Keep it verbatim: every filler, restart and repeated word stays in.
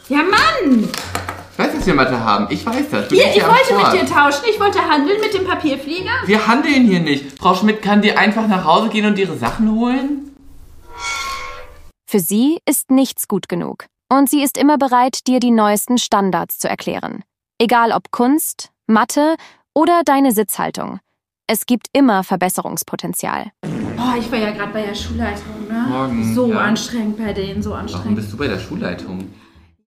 Ja, Mann! Ich weiß, dass wir Mathe haben. Ich weiß das. Du Hier, ich ja wollte mit dir tauschen. Ich wollte handeln mit dem Papierflieger. Wir handeln hier nicht. Frau Schmidt kann dir einfach nach Hause gehen und ihre Sachen holen? Für sie ist nichts gut genug. Und sie ist immer bereit, dir die neuesten Standards zu erklären. Egal ob Kunst, Mathe oder deine Sitzhaltung. Es gibt immer Verbesserungspotenzial. Oh, ich war ja gerade bei der Schulleitung, ne? Morgen, So ja. anstrengend bei denen, so anstrengend. Warum bist du bei der Schulleitung?